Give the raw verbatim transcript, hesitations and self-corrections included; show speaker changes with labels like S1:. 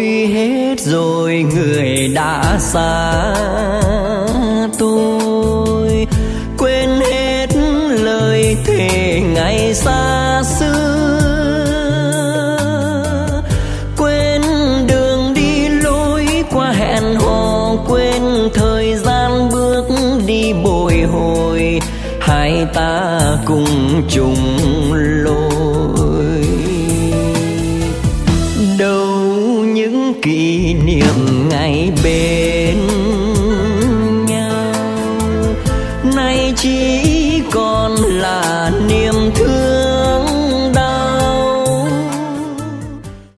S1: trôi hết rồi người đã xa tôi, quên hết lời thề ngày xa xưa, quên đường đi lối qua hẹn hò, quên thời gian bước đi bồi hồi, hai ta cùng chung lối. Đâu những kỷ niệm